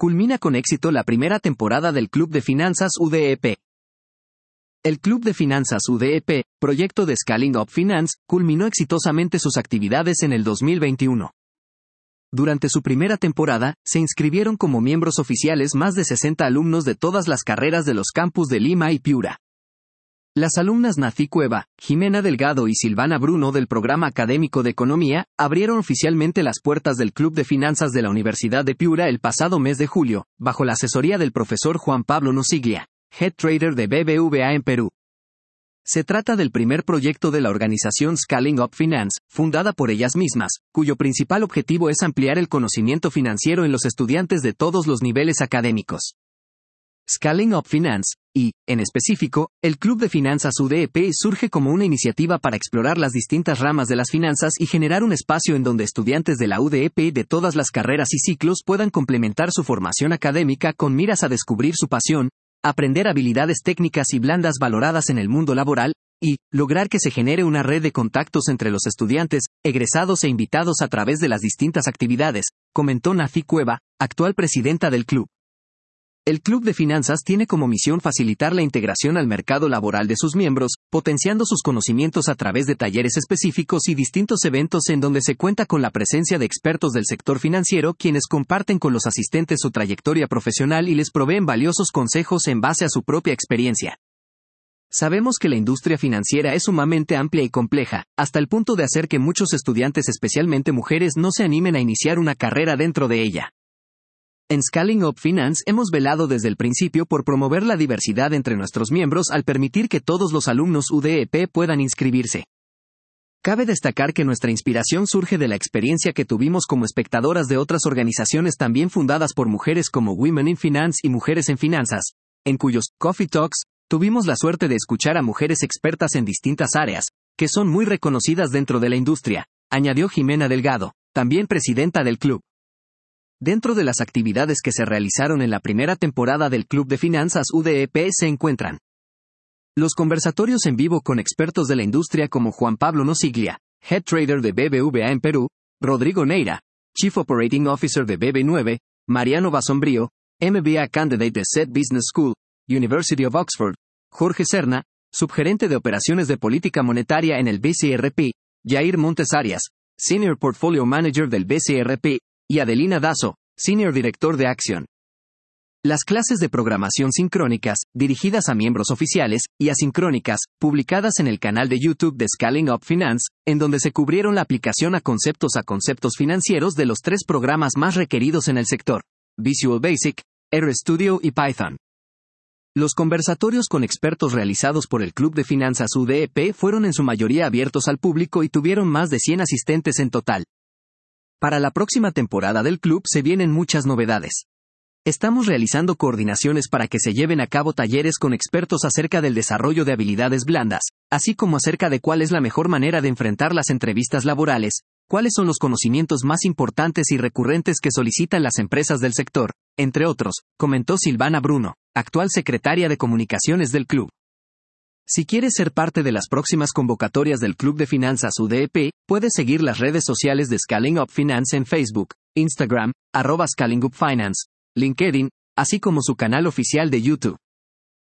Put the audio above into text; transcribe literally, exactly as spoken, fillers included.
culmina con éxito la primera temporada del Club de Finanzas U D E P. El Club de Finanzas U D E P, proyecto de Scaling Up Finance, culminó exitosamente sus actividades en el dos mil veintiuno. Durante su primera temporada, se inscribieron como miembros oficiales más de sesenta alumnos de todas las carreras de los campus de Lima y Piura. Las alumnas Nací Cueva, Jimena Delgado y Silvana Bruno del programa académico de Economía, abrieron oficialmente las puertas del Club de Finanzas de la Universidad de Piura el pasado mes de julio, bajo la asesoría del profesor Juan Pablo Nosiglia, Head Trader de B B V A en Perú. Se trata del primer proyecto de la organización Scaling Up Finance, fundada por ellas mismas, cuyo principal objetivo es ampliar el conocimiento financiero en los estudiantes de todos los niveles académicos. Scaling Up Finance, y, en específico, el Club de Finanzas U D E P surge como una iniciativa para explorar las distintas ramas de las finanzas y generar un espacio en donde estudiantes de la U D E P de todas las carreras y ciclos puedan complementar su formación académica con miras a descubrir su pasión, aprender habilidades técnicas y blandas valoradas en el mundo laboral, y lograr que se genere una red de contactos entre los estudiantes, egresados e invitados a través de las distintas actividades, comentó Nací Cueva, actual presidenta del club. El Club de Finanzas tiene como misión facilitar la integración al mercado laboral de sus miembros, potenciando sus conocimientos a través de talleres específicos y distintos eventos en donde se cuenta con la presencia de expertos del sector financiero quienes comparten con los asistentes su trayectoria profesional y les proveen valiosos consejos en base a su propia experiencia. Sabemos que la industria financiera es sumamente amplia y compleja, hasta el punto de hacer que muchos estudiantes, especialmente mujeres, no se animen a iniciar una carrera dentro de ella. En Scaling Up Finance hemos velado desde el principio por promover la diversidad entre nuestros miembros al permitir que todos los alumnos U D E P puedan inscribirse. Cabe destacar que nuestra inspiración surge de la experiencia que tuvimos como espectadoras de otras organizaciones también fundadas por mujeres como Women in Finance y Mujeres en Finanzas, en cuyos Coffee Talks tuvimos la suerte de escuchar a mujeres expertas en distintas áreas, que son muy reconocidas dentro de la industria, añadió Jimena Delgado, también presidenta del club. Dentro de las actividades que se realizaron en la primera temporada del Club de Finanzas U D E P se encuentran los conversatorios en vivo con expertos de la industria como Juan Pablo Nosiglia, Head Trader de B B V A en Perú, Rodrigo Neira, Chief Operating Officer de B B nueve, Mariano Basombrío, M B A Candidate de S E T Business School, University of Oxford, Jorge Serna, Subgerente de Operaciones de Política Monetaria en el B C R P, Jair Montes Arias, Senior Portfolio Manager del B C R P, y Adelina Dazo, Senior Director de Acción. Las clases de programación sincrónicas, dirigidas a miembros oficiales, y asincrónicas, publicadas en el canal de YouTube de Scaling Up Finance, en donde se cubrieron la aplicación a conceptos a conceptos financieros de los tres programas más requeridos en el sector: Visual Basic, RStudio y Python. Los conversatorios con expertos realizados por el Club de Finanzas U D E P fueron en su mayoría abiertos al público y tuvieron más de cien asistentes en total. Para la próxima temporada del club se vienen muchas novedades. Estamos realizando coordinaciones para que se lleven a cabo talleres con expertos acerca del desarrollo de habilidades blandas, así como acerca de cuál es la mejor manera de enfrentar las entrevistas laborales, cuáles son los conocimientos más importantes y recurrentes que solicitan las empresas del sector, entre otros, comentó Silvana Bruno, actual secretaria de comunicaciones del club. Si quieres ser parte de las próximas convocatorias del Club de Finanzas U D E P, puedes seguir las redes sociales de Scaling Up Finance en Facebook, Instagram, arroba Scaling Up Finance, LinkedIn, así como su canal oficial de YouTube.